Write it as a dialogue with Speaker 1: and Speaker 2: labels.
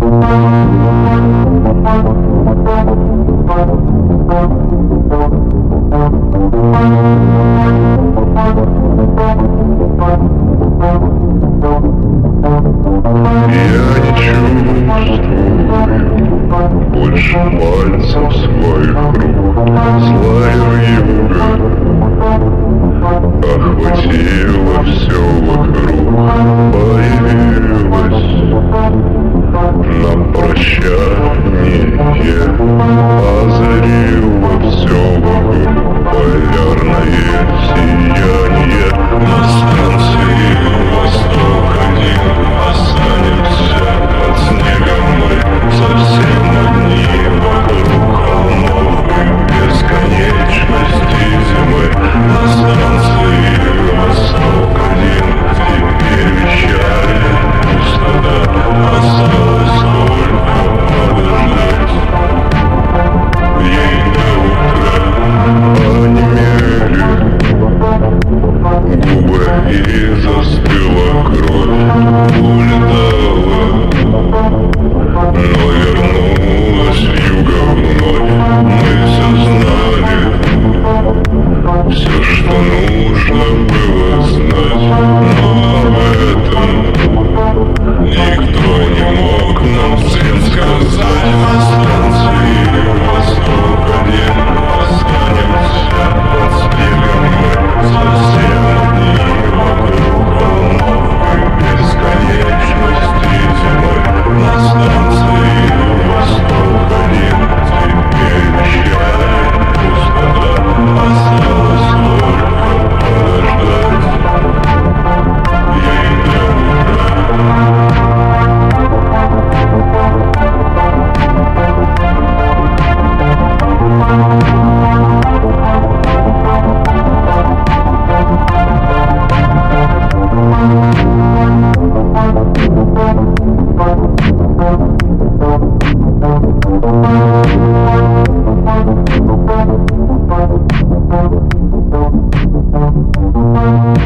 Speaker 1: Больше пальцев своих рук. Злая вьюга охватила все вокруг. Появилась на прощание, озарила все вокруг. Полярное сияние. На станции Восток-1 останемся от снега мы совсем одни. Вокруг холмов и бесконечности зимы. На станции Восток-1 теперь вещали пустота. Осталось только подождать. Ей до утра онемели губы и застыла кровь. Улетала, но вернулась вьюга вновь. Мы все знали, все, что нужно было знать, но об этом никто не мог нам всем сказать. На станции Восток-1 останемся под снегом мы совсем одни. Вокруг холмов и бесконечности зимой. На станции Восток-1 теперь вещает пустота. Осталось только подождать. Ей до утра.
Speaker 2: Thank you.